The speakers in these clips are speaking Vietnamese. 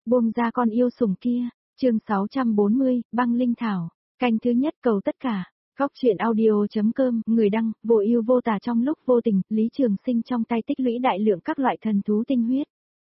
Buông ra con yêu sủng kia, chương 640, băng linh thảo, canh thứ nhất cầu tất cả. Góc truyện audio.com, người đăng, vô ưu vô tà. Trong lúc vô tình, Lý Trường Sinh trong tay tích lũy đại lượng các loại thần thú tinh huyết.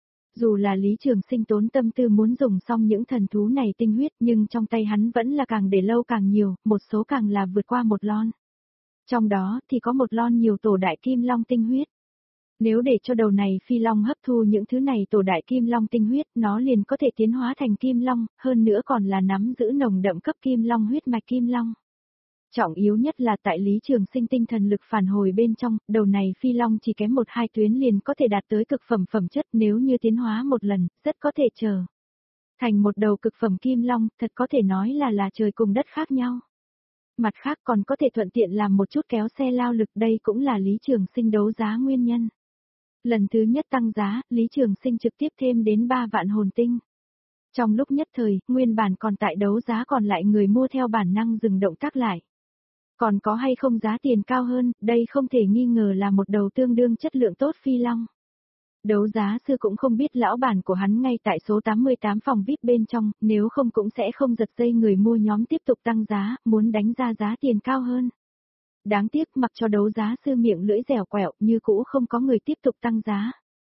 Dù là Lý Trường Sinh tốn tâm tư muốn dùng xong những thần thú này tinh huyết, nhưng trong tay hắn vẫn là càng để lâu càng nhiều, một số càng là vượt qua một lon. Trong đó thì có một lon nhiều tổ đại kim long tinh huyết. Nếu để cho đầu này phi long hấp thu những thứ này tổ đại kim long tinh huyết, nó liền có thể tiến hóa thành kim long, hơn nữa còn là nắm giữ nồng đậm cấp kim long huyết mạch kim long. Trọng yếu nhất là tại Lý Trường Sinh tinh thần lực phản hồi bên trong, đầu này phi long chỉ kém 1-2 tuyến liền có thể đạt tới cực phẩm phẩm chất, nếu như tiến hóa một lần, rất có thể trở thành một đầu cực phẩm kim long, thật có thể nói là trời cùng đất khác nhau. Mặt khác còn có thể thuận tiện làm một chút kéo xe lao lực, đây cũng là Lý Trường Sinh đấu giá nguyên nhân. Lần thứ nhất tăng giá, Lý Trường Sinh trực tiếp thêm đến 3 vạn hồn tinh. Trong lúc nhất thời, nguyên bản còn tại đấu giá còn lại người mua theo bản năng dừng động tác lại. Còn có hay không giá tiền cao hơn, đây không thể nghi ngờ là một đầu tương đương chất lượng tốt phi long. Đấu giá sư cũng không biết lão bản của hắn ngay tại số 88 phòng VIP bên trong, nếu không cũng sẽ không giật dây người mua nhóm tiếp tục tăng giá, muốn đánh ra giá tiền cao hơn. Đáng tiếc mặc cho đấu giá sư miệng lưỡi dẻo quẹo như cũ không có người tiếp tục tăng giá.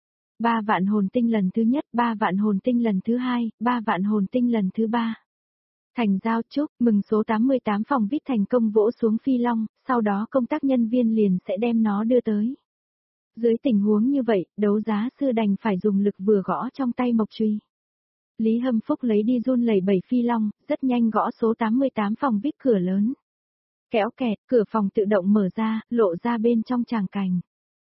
3 vạn hồn tinh lần thứ nhất, 3 vạn hồn tinh lần thứ hai, 3 vạn hồn tinh lần thứ ba. Thành giao, chúc mừng số 88 phòng VIP thành công vỗ xuống phi long, sau đó công tác nhân viên liền sẽ đem nó đưa tới. Dưới tình huống như vậy, đấu giá sư đành phải dùng lực vừa gõ trong tay mộc truy. Lý Hâm Phúc lấy đi run lẩy bẩy phi long, rất nhanh gõ số 88 phòng VIP cửa lớn. Kéo kẹt, cửa phòng tự động mở ra, lộ ra bên trong tràng cảnh.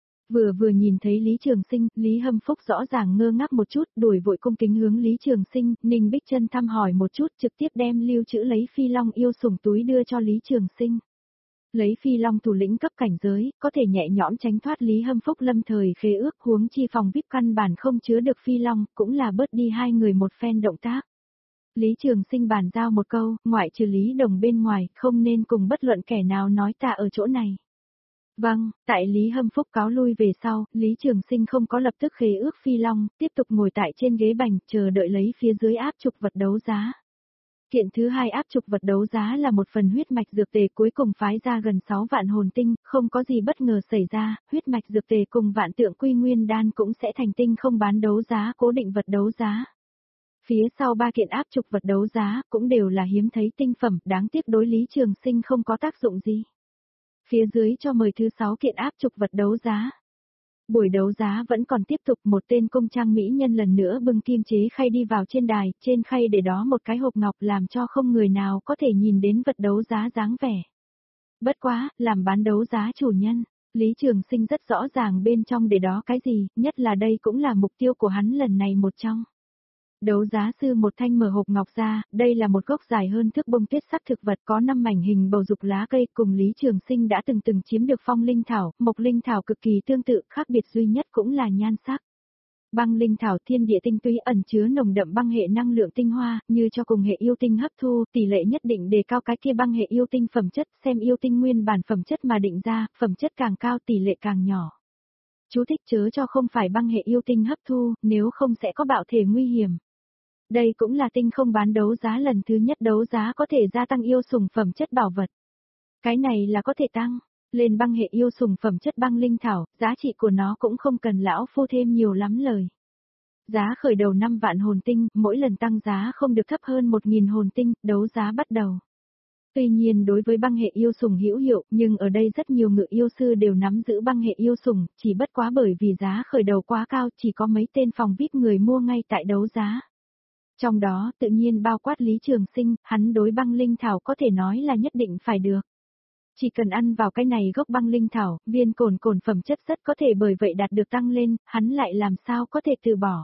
Vừa nhìn thấy Lý Trường Sinh, Lý Hâm Phúc rõ ràng ngơ ngác một chút, đuổi vội cung kính hướng Lý Trường Sinh, Ninh Bích Chân thăm hỏi một chút, trực tiếp đem lưu trữ lấy phi long yêu sủng túi đưa cho Lý Trường Sinh. Lấy phi long thủ lĩnh cấp cảnh giới, có thể nhẹ nhõm tránh thoát Lý Hâm Phúc lâm thời khế ước, huống chi phòng VIP căn bản không chứa được phi long, cũng là bớt đi hai người một phen động tác. Lý Trường Sinh bàn giao một câu, ngoại trừ Lý Đồng bên ngoài, không nên cùng bất luận kẻ nào nói ta ở chỗ này. Vâng, tại Lý Hâm Phúc cáo lui về sau, Lý Trường Sinh không có lập tức khế ước phi long, tiếp tục ngồi tại trên ghế bành, chờ đợi lấy phía dưới áp trục vật đấu giá. Kiện thứ hai áp trục vật đấu giá là một phần huyết mạch dược tề, cuối cùng phái ra gần 6 vạn hồn tinh, không có gì bất ngờ xảy ra, huyết mạch dược tề cùng vạn tượng quy nguyên đan cũng sẽ thành tinh không bán đấu giá cố định vật đấu giá. Phía sau 3 kiện áp trục vật đấu giá cũng đều là hiếm thấy tinh phẩm, đáng tiếc đối Lý Trường Sinh không có tác dụng gì. Phía dưới cho mời thứ 6 kiện áp trục vật đấu giá. Buổi đấu giá vẫn còn tiếp tục, một tên công trang mỹ nhân lần nữa bưng kim chế khay đi vào trên đài, trên khay để đó một cái hộp ngọc làm cho không người nào có thể nhìn đến vật đấu giá dáng vẻ. Bất quá, làm bán đấu giá chủ nhân, Lý Trường Sinh rất rõ ràng bên trong để đó cái gì, nhất là đây cũng là mục tiêu của hắn lần này một trong. Đấu giá sư một thanh mở hộp ngọc ra, đây là một gốc dài hơn thước bông tuyết sắc thực vật có 5 mảnh hình bầu dục lá cây, cùng Lý Trường Sinh đã từng chiếm được phong linh thảo, mộc linh thảo cực kỳ tương tự, khác biệt duy nhất cũng là nhan sắc. Băng linh thảo thiên địa tinh túy ẩn chứa nồng đậm băng hệ năng lượng tinh hoa, như cho cùng hệ yêu tinh hấp thu, tỷ lệ nhất định đề cao cái kia băng hệ yêu tinh phẩm chất, xem yêu tinh nguyên bản phẩm chất mà định ra, phẩm chất càng cao tỷ lệ càng nhỏ. Chú thích chớ cho không phải băng hệ yêu tinh hấp thu, nếu không sẽ có bạo thể nguy hiểm. Đây cũng là tinh không bán đấu giá lần thứ nhất đấu giá có thể gia tăng yêu sủng phẩm chất bảo vật. Cái này là có thể tăng lên băng hệ yêu sủng phẩm chất băng linh thảo, giá trị của nó cũng không cần lão phu thêm nhiều lắm lời. Giá khởi đầu 5 vạn hồn tinh, mỗi lần tăng giá không được thấp hơn 1.000 hồn tinh, đấu giá bắt đầu. Tuy nhiên đối với băng hệ yêu sủng hữu hiệu, nhưng ở đây rất nhiều ngự yêu sư đều nắm giữ băng hệ yêu sủng, chỉ bất quá bởi vì giá khởi đầu quá cao, chỉ có mấy tên phòng VIP người mua ngay tại đấu giá. Trong đó, tự nhiên bao quát Lý Trường Sinh, hắn đối băng linh thảo có thể nói là nhất định phải được. Chỉ cần ăn vào cái này gốc băng linh thảo, viên cồn phẩm chất rất có thể bởi vậy đạt được tăng lên, hắn lại làm sao có thể từ bỏ.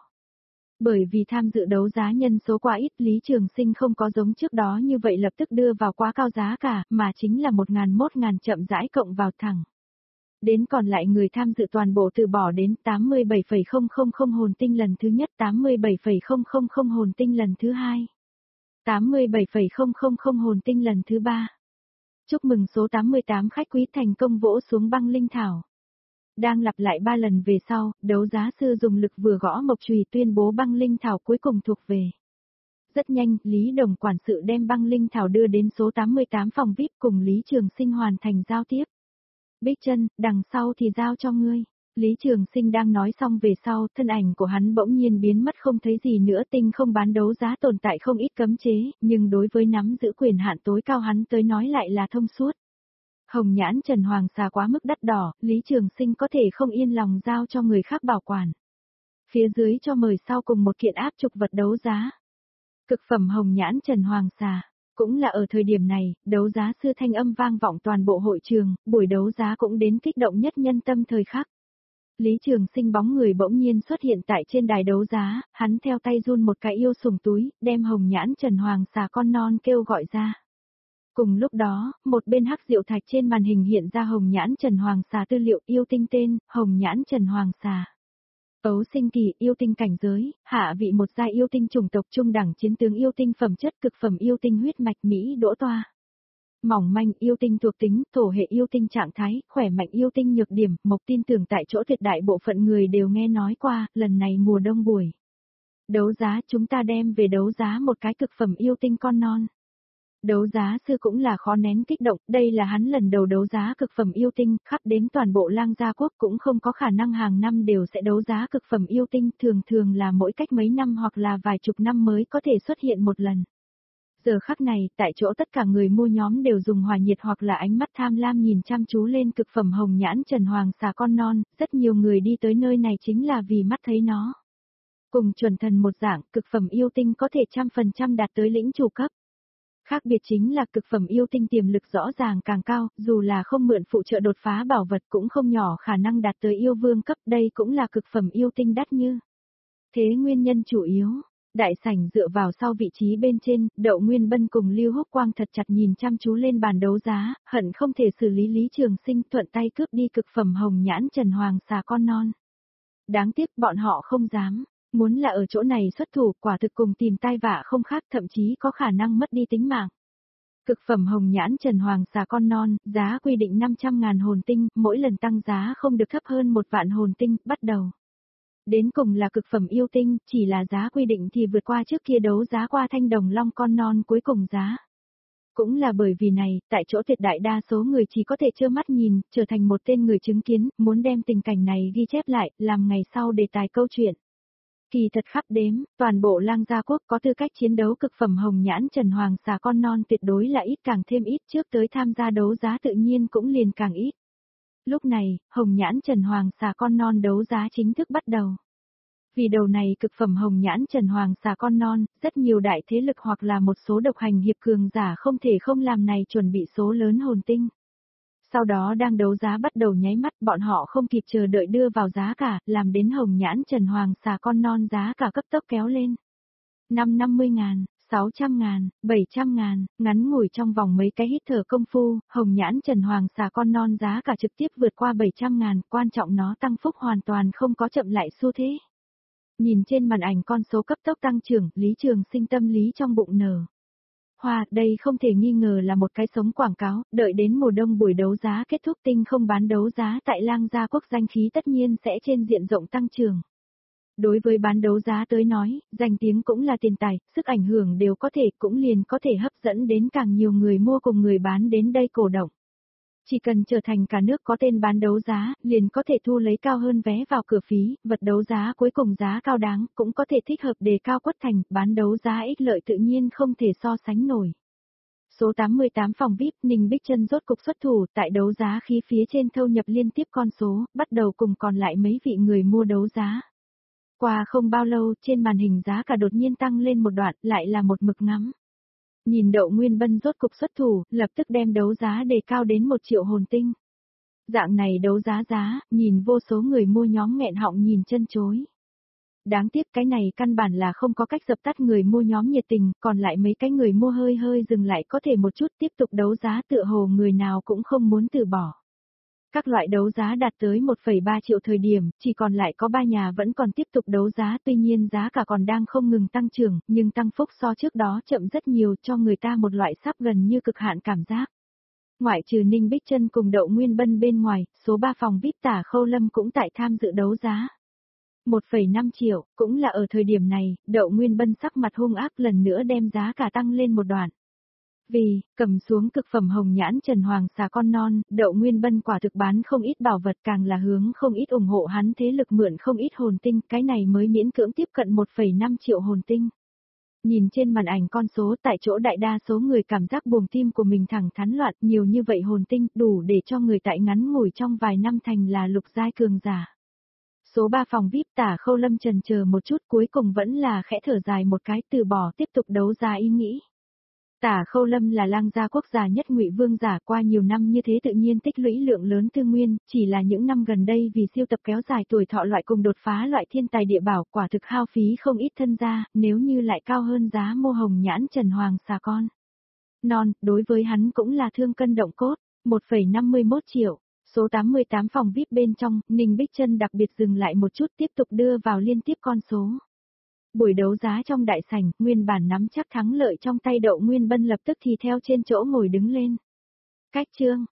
Bởi vì tham dự đấu giá nhân số quá ít, Lý Trường Sinh không có giống trước đó như vậy lập tức đưa vào quá cao giá cả, mà chính là 1.000 chậm rãi cộng vào thẳng. Đến còn lại người tham dự toàn bộ từ bỏ đến 87,000 hồn tinh lần thứ nhất, 87,000 hồn tinh lần thứ hai, 87,000 hồn tinh lần thứ ba. Chúc mừng số 88 khách quý thành công vỗ xuống băng linh thảo. Đang lặp lại 3 lần về sau, đấu giá sư dùng lực vừa gõ mộc chùy tuyên bố băng linh thảo cuối cùng thuộc về. Rất nhanh, Lý Đồng quản sự đem băng linh thảo đưa đến số 88 phòng VIP cùng Lý Trường Sinh hoàn thành giao tiếp. Bích Trân, đằng sau thì giao cho ngươi. Lý Trường Sinh đang nói xong về sau, thân ảnh của hắn bỗng nhiên biến mất không thấy gì nữa. Tinh không bán đấu giá tồn tại không ít cấm chế, nhưng đối với nắm giữ quyền hạn tối cao hắn tới nói lại là thông suốt. Hồng nhãn Trần Hoàng xà quá mức đắt đỏ, Lý Trường Sinh có thể không yên lòng giao cho người khác bảo quản. Phía dưới cho mời sau cùng một kiện áp trục vật đấu giá. Cực phẩm hồng nhãn Trần Hoàng xà. Cũng là ở thời điểm này, đấu giá sư thanh âm vang vọng toàn bộ hội trường, buổi đấu giá cũng đến kích động nhất nhân tâm thời khắc. Lý Trường Sinh bóng người bỗng nhiên xuất hiện tại trên đài đấu giá, hắn theo tay run một cái yêu sủng túi, đem hồng nhãn Trần Hoàng xà con non kêu gọi ra. Cùng lúc đó, một bên hắc diệu thạch trên màn hình hiện ra hồng nhãn Trần Hoàng xà tư liệu yêu tinh tên, hồng nhãn Trần Hoàng xà. Ấu sinh kỳ yêu tinh cảnh giới, hạ vị một giai yêu tinh chủng tộc trung đẳng chiến tướng yêu tinh phẩm chất cực phẩm yêu tinh huyết mạch Mỹ đỗ toa. Mỏng manh yêu tinh thuộc tính, thổ hệ yêu tinh trạng thái, khỏe mạnh yêu tinh nhược điểm, mộc tin tưởng tại chỗ tuyệt đại bộ phận người đều nghe nói qua, lần này mùa đông buổi. Đấu giá chúng ta đem về đấu giá một cái cực phẩm yêu tinh con non. Đấu giá sư cũng là khó nén kích động, đây là hắn lần đầu đấu giá cực phẩm yêu tinh, khắp đến toàn bộ lang gia quốc cũng không có khả năng hàng năm đều sẽ đấu giá cực phẩm yêu tinh, thường là mỗi cách mấy năm hoặc là vài chục năm mới có thể xuất hiện một lần. Giờ khắc này, tại chỗ tất cả người mua nhóm đều dùng hòa nhiệt hoặc là ánh mắt tham lam nhìn chăm chú lên cực phẩm hồng nhãn Trần Hoàng xà con non, rất nhiều người đi tới nơi này chính là vì mắt thấy nó. Cùng chuẩn thần một dạng, cực phẩm yêu tinh có thể 100% đạt tới lĩnh chủ cấp. Khác biệt chính là cực phẩm yêu tinh tiềm lực rõ ràng càng cao, dù là không mượn phụ trợ đột phá bảo vật cũng không nhỏ khả năng đạt tới yêu vương cấp, đây cũng là cực phẩm yêu tinh đắt như. Thế nguyên nhân chủ yếu, đại sảnh dựa vào sau vị trí bên trên, Đậu Nguyên Bân cùng Lưu Húc Quang thật chặt nhìn chăm chú lên bàn đấu giá, hận không thể xử lý Lý Trường Sinh thuận tay cướp đi cực phẩm hồng nhãn Trần Hoàng xà con non. Đáng tiếc bọn họ không dám. Muốn là ở chỗ này xuất thủ quả thực cùng tìm tai vạ không khác thậm chí có khả năng mất đi tính mạng. Cực phẩm hồng nhãn Trần Hoàng xà con non, giá quy định 500.000 hồn tinh, mỗi lần tăng giá không được thấp hơn 1 vạn hồn tinh, bắt đầu. Đến cùng là cực phẩm yêu tinh, chỉ là giá quy định thì vượt qua trước kia đấu giá qua thanh đồng long con non cuối cùng giá. Cũng là bởi vì này, tại chỗ tuyệt đại đa số người chỉ có thể trơ mắt nhìn, trở thành một tên người chứng kiến, muốn đem tình cảnh này ghi chép lại, làm ngày sau đề tài câu chuyện. Kỳ thật khắp đếm, toàn bộ lang gia quốc có tư cách chiến đấu cực phẩm hồng nhãn Trần Hoàng xà con non tuyệt đối là ít càng thêm ít, trước tới tham gia đấu giá tự nhiên cũng liền càng ít. Lúc này, hồng nhãn Trần Hoàng xà con non đấu giá chính thức bắt đầu. Vì đầu này cực phẩm hồng nhãn Trần Hoàng xà con non, rất nhiều đại thế lực hoặc là một số độc hành hiệp cường giả không thể không làm này chuẩn bị số lớn hồn tinh. Sau đó đang đấu giá bắt đầu nháy mắt, bọn họ không kịp chờ đợi đưa vào giá cả, làm đến hồng nhãn Trần Hoàng xà con non giá cả cấp tốc kéo lên. 550.000, 600.000, 700.000, ngắn ngủi trong vòng mấy cái hít thở công phu, hồng nhãn Trần Hoàng xà con non giá cả trực tiếp vượt qua 700.000, quan trọng nó tăng phúc hoàn toàn không có chậm lại xu thế. Nhìn trên màn ảnh con số cấp tốc tăng trưởng, Lý Trường Sinh tâm lý trong bụng nở. Hoa, đây không thể nghi ngờ là một cái sống quảng cáo, đợi đến mùa đông buổi đấu giá kết thúc tinh không bán đấu giá tại lang gia quốc danh khí tất nhiên sẽ trên diện rộng tăng trưởng. Đối với bán đấu giá tới nói, danh tiếng cũng là tiền tài, sức ảnh hưởng đều có thể cũng liền có thể hấp dẫn đến càng nhiều người mua cùng người bán đến đây cổ động. Chỉ cần trở thành cả nước có tên bán đấu giá, liền có thể thu lấy cao hơn vé vào cửa phí, vật đấu giá cuối cùng giá cao đáng, cũng có thể thích hợp đề cao quất thành, bán đấu giá ích lợi tự nhiên không thể so sánh nổi. Số 88 phòng VIP, Ninh Bích Trân rốt cục xuất thủ, tại đấu giá khí phía trên thâu nhập liên tiếp con số, bắt đầu cùng còn lại mấy vị người mua đấu giá. Qua không bao lâu, trên màn hình giá cả đột nhiên tăng lên một đoạn, lại là một mực ngắm. Nhìn Đậu Nguyên Bân rốt cục xuất thủ, lập tức đem đấu giá đề cao đến 1 triệu hồn tinh. Dạng này đấu giá, nhìn vô số người mua nhóm nghẹn họng nhìn chân chối. Đáng tiếc cái này căn bản là không có cách dập tắt người mua nhóm nhiệt tình, còn lại mấy cái người mua hơi dừng lại có thể một chút tiếp tục đấu giá tựa hồ người nào cũng không muốn từ bỏ. Các loại đấu giá đạt tới 1,3 triệu thời điểm, chỉ còn lại có 3 nhà vẫn còn tiếp tục đấu giá, tuy nhiên giá cả còn đang không ngừng tăng trưởng, nhưng tăng phúc so trước đó chậm rất nhiều cho người ta một loại sắp gần như cực hạn cảm giác. Ngoại trừ Ninh Bích Trân cùng Đậu Nguyên Bân bên ngoài, số 3 phòng VIP Tả Khâu Lâm cũng tại tham dự đấu giá. 1,5 triệu, cũng là ở thời điểm này, Đậu Nguyên Bân sắc mặt hung ác lần nữa đem giá cả tăng lên một đoạn. Vì, cầm xuống cực phẩm hồng nhãn Trần Hoàng xà con non, Đậu Nguyên Bân quả thực bán không ít bảo vật, càng là hướng không ít ủng hộ hắn thế lực mượn không ít hồn tinh, cái này mới miễn cưỡng tiếp cận 1,5 triệu hồn tinh. Nhìn trên màn ảnh con số, tại chỗ đại đa số người cảm giác buồng tim của mình thẳng thắn loạn, nhiều như vậy hồn tinh đủ để cho người tại ngắn ngủi trong vài năm thành là lục giai cường giả. Số 3 phòng VIP Tả Khâu Lâm chần chờ một chút, cuối cùng vẫn là khẽ thở dài một cái, từ bỏ tiếp tục đấu giá ý nghĩ. Tả Khâu Lâm là lang gia quốc gia nhất Ngụy Vương giả, qua nhiều năm như thế tự nhiên tích lũy lượng lớn tư nguyên, chỉ là những năm gần đây vì siêu tập kéo dài tuổi thọ loại cùng đột phá loại thiên tài địa bảo, quả thực hao phí không ít thân gia, nếu như lại cao hơn giá mô hồng nhãn Trần Hoàng xà con non, đối với hắn cũng là thương cân động cốt. 1,51 triệu. Số 88 phòng VIP bên trong, Ninh Bích Trân đặc biệt dừng lại một chút, tiếp tục đưa vào liên tiếp con số. Buổi đấu giá trong đại sảnh, nguyên bản nắm chắc thắng lợi trong tay Đậu Nguyên Bân lập tức thì theo trên chỗ ngồi đứng lên. Cách chương,